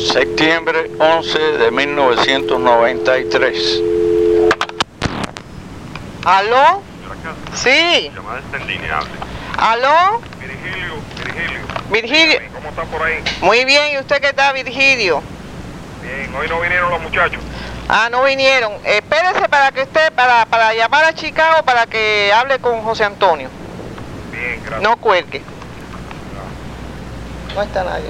Septiembre 11 de 1993. ¿Aló? Sí. Llamada interlineable. ¿Aló? Virgilio. Virgilio. ¿Cómo están por ahí? Muy bien, ¿y usted qué tal, Virgilio? Bien, hoy no vinieron los muchachos. Ah, no vinieron. Espérese para que usted, para llamar a Chicago para que hable con José Antonio. Bien, gracias. No cuelgue. No está nadie.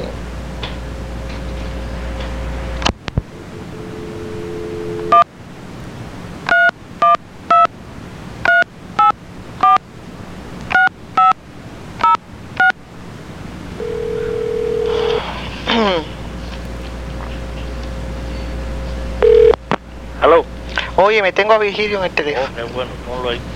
Aló. Oye, me tengo a Virgilio en el teléfono. Oh, qué bueno, ponlo ahí.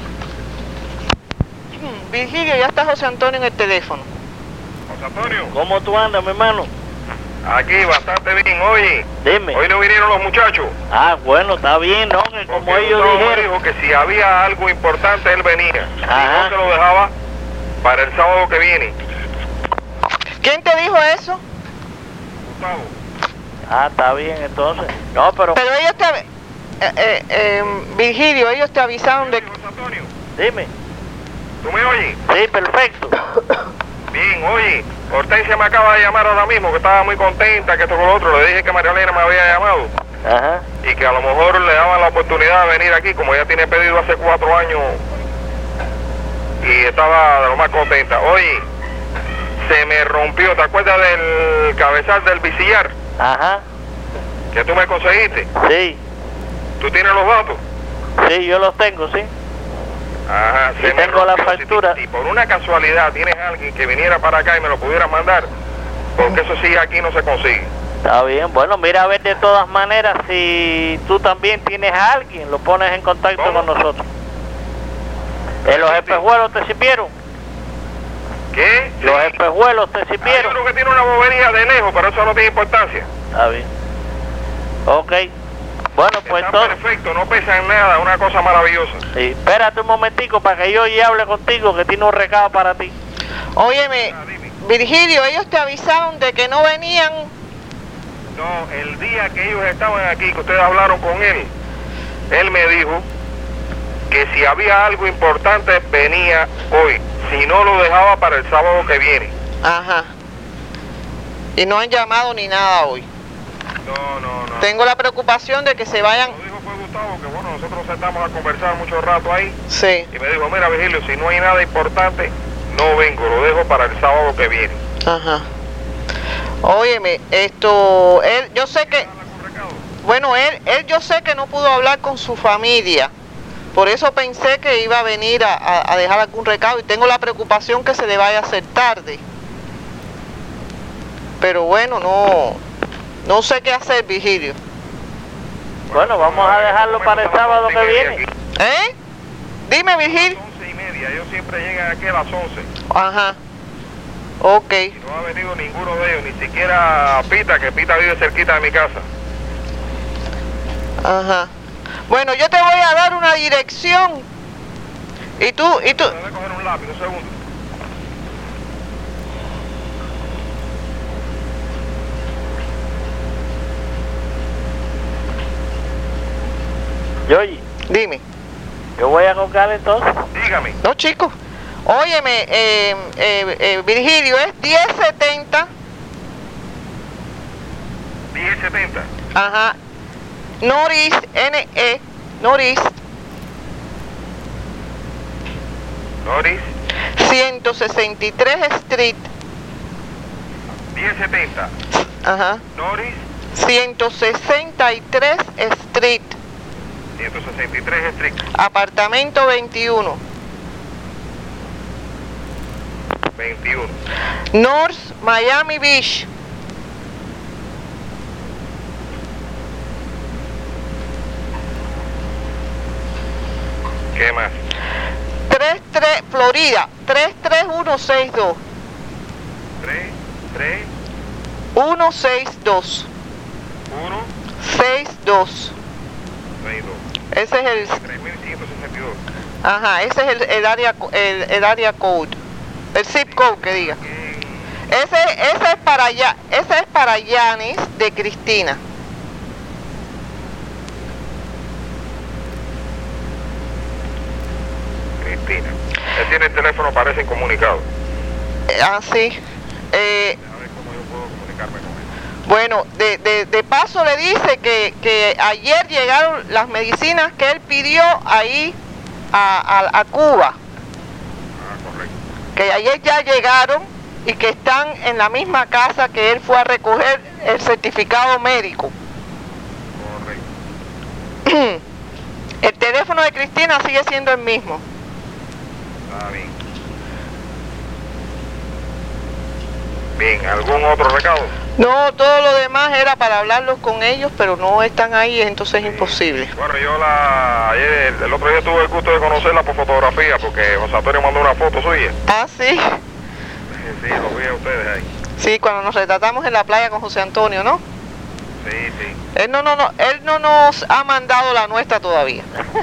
Virgilio, ya está José Antonio en el teléfono. José Antonio, ¿Cómo tú andas, mi hermano? aquí bastante bien. Oye, Dime. hoy no vinieron los muchachos. Ah, bueno, está bien, ¿no? Que como Porque ellos Gustavo me dijeron. dijo que si había algo importante él venía. Ajá. Y no se lo dejaba para el sábado que viene. ¿Quién te dijo eso? Gustavo. Ah, está bien, entonces. No, pero Pero ellos te... Virgilio, ellos te avisaron de... José Antonio, dime. ¿tú me oyes? Sí, perfecto. Bien, oye, Hortensia me acaba de llamar ahora mismo, que estaba muy contenta, que esto con lo otro. Le dije que María Elena me había llamado Ajá. y que a lo mejor le daban la oportunidad de venir aquí, como ella tiene pedido hace 4 años, y estaba de lo más contenta. Oye, se me rompió, ¿te acuerdas del cabezal del bisillar Ajá. que tú me conseguiste? Sí. ¿Tú tienes los datos? Sí, yo los tengo, sí. Ajá, Y tengo la factura. Si por una casualidad tienes alguien que viniera para acá y me lo pudiera mandar, porque eso sí aquí no se consigue. Está bien. Bueno, mira a ver de todas maneras si tú también tienes a alguien, lo pones en contacto ¿Cómo? con nosotros. ¿Los espejuelos te sirvieron? ¿Qué? ¿Los Sí. espejuelos te Yo sirvieron? creo que tiene una bobería de lejos, pero eso no tiene importancia. Está bien. Ok. Bueno, pues Está entonces... perfecto, no pesa en nada, una cosa maravillosa. Sí, espérate un momentico para que yo ya hable contigo, que tiene un recado para ti. Óyeme, Ah, dime. Virgilio, ellos te avisaron de que no venían... No, el día que ellos estaban aquí, que ustedes hablaron con él me dijo que si había algo importante venía hoy, si no lo dejaba para el sábado que viene. Ajá. Y no han llamado ni nada hoy. No. Tengo la preocupación de que se vayan... Lo dijo fue Gustavo, que bueno, nosotros sentamos a conversar mucho rato ahí Sí. y me dijo, mira Virgilio, si no hay nada importante, no vengo, lo dejo para el sábado que viene. Ajá. Óyeme, esto... yo sé que... Bueno, él yo sé que no pudo hablar con su familia. Por eso pensé que iba a venir a dejar algún recado y tengo la preocupación que se le vaya a hacer tarde. Pero bueno, no sé qué hacer, Virgilio. Bueno, vamos a dejarlo para el sábado que viene. ¿Eh? Dime, Virgilio. 11:30, ellos siempre llegan aquí a las 11. Ajá. Ok. Y no ha venido ninguno de ellos, ni siquiera Pita, que Pita vive cerquita de mi casa. Ajá. Bueno, yo te voy a dar una dirección. Y tú... Voy a coger un lápiz, un segundo. Yoyi, Dime. yo voy a colgar entonces. Dígame. No, chicos. Óyeme, Virgilio, es 1070. 10:70. Ajá. Norris, N-E, Norris, Doris, 163 Street. 10:70. Ajá. Doris, 163 Street. 163 Street. Apartamento 21. 21. North Miami Beach. ¿Qué más? 33 Florida. 33162. 3, 162. 1, 62. 62. Ese es el... 3162. Ajá, ese es el área code. El zip code que diga. Ese es para Yanis de Cristina. Cristina. Él tiene el teléfono, parece incomunicado. Sí. A ver cómo yo puedo comunicarme con él. Bueno, de paso le dice que ayer llegaron las medicinas que él pidió ahí a Cuba. Correcto. Que ayer ya llegaron y que están en la misma casa que él fue a recoger el certificado médico. Correcto. El teléfono de Cristina sigue siendo el mismo. Está bien. Bien, ¿algún otro recado? No, todo lo demás era para hablarlos con ellos, pero no están ahí, entonces es imposible. Bueno, yo ayer, el otro día tuve el gusto de conocerla por fotografía, porque José Antonio mandó una foto suya. Ah, sí. Sí, lo vi a ustedes ahí. Sí, cuando nos retratamos en la playa con José Antonio, ¿no? Sí, sí. Él no nos ha mandado la nuestra todavía.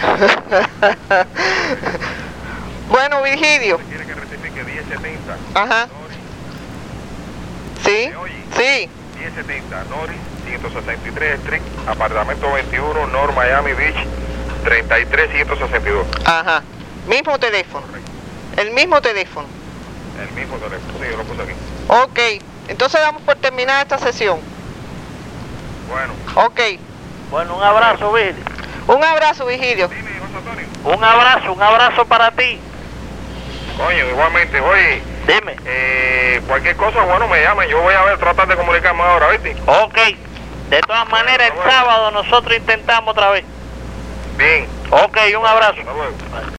Bueno, Virgilio. ¿Quiere que rectifique 1070? Ajá. Sí, ¿Me oye? sí. 1070 Norris, 163 Street, apartamento 21, North Miami Beach, 33162. Ajá. Mismo teléfono. Correcto. El mismo teléfono. El mismo teléfono, sí, yo lo puse aquí. Ok. Entonces damos por terminada esta sesión. Bueno. Ok. Bueno, un abrazo, Virgilio. Un abrazo, Virgilio. Dime, José Antonio. Un abrazo para ti. Coño, igualmente, oye, Dime. cualquier cosa, bueno, me llaman, yo voy a ver, tratar de comunicarme ahora, ¿viste? Ok. De todas maneras, el sábado nosotros intentamos otra vez. Bien. Ok, un abrazo. Hasta luego.